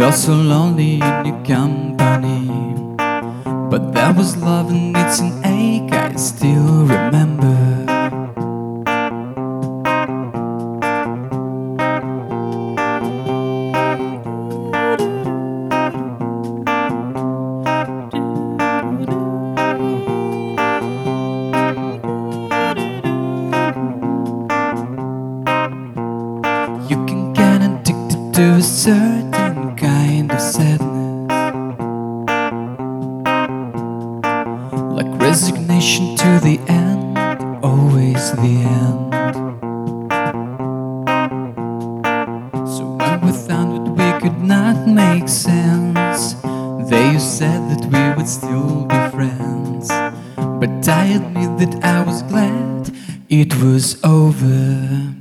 felt so lonely in your company, but that was love and it's an ache I still remember. You can get addicted to a certain kind of sadness, like resignation to the end, always the end. So when we found that we could not make sense, they said that we would still be friends. But I admit that I was glad it was over.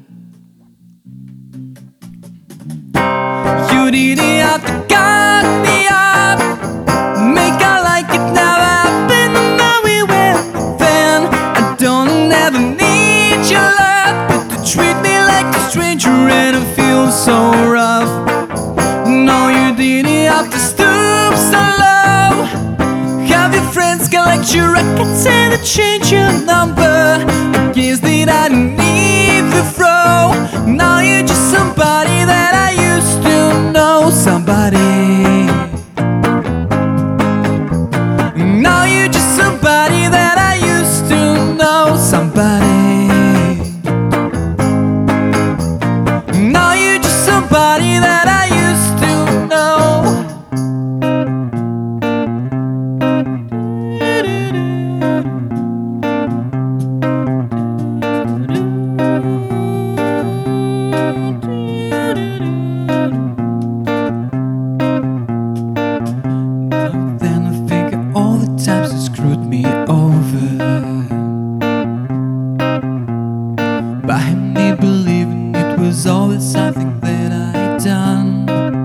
You didn't have to cut me up, make I like it now happen. Now we went then. I don't ever need your love, but to treat me like a stranger and I feel so rough. No, you didn't have to stoop so low, have your friends collect your records and change your number. I guess that I don't need the throw. Now you're just somebody that I used to know. Somebody. Now you're just somebody that I used to know. Somebody. Now you're just somebody that I used to know. Then I think of all the times you screwed me over, by me believing it was always something that I'd done.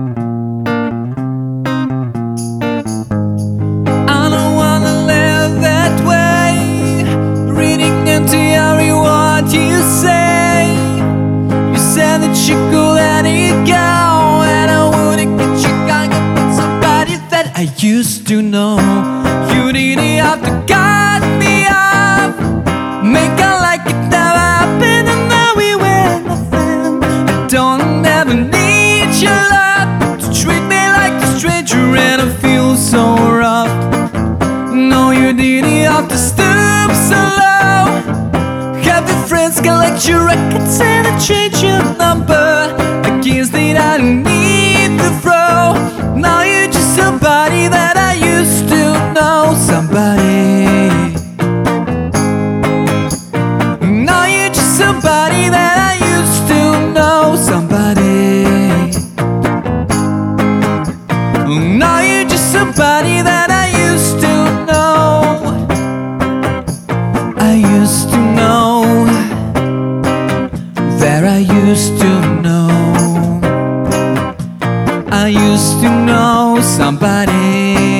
I don't wanna live that way, reading into every word you say. You said that you could let it go, and I wouldn't get you going with somebody that I used to know. You didn't have to cut me off, make I like it now happen, and now we were nothing. I don't ever need your love, but to treat me like a stranger and I feel so rough. No, you didn't have to stoop so low, have your friends collect your records and change your number. I guess that I don't need the throw. Now you're just somebody that I used to know. Somebody. Now you're just somebody that I used to know. Somebody. Now you're just somebody that I used to know. I used to know. That I used to know. I used to know somebody.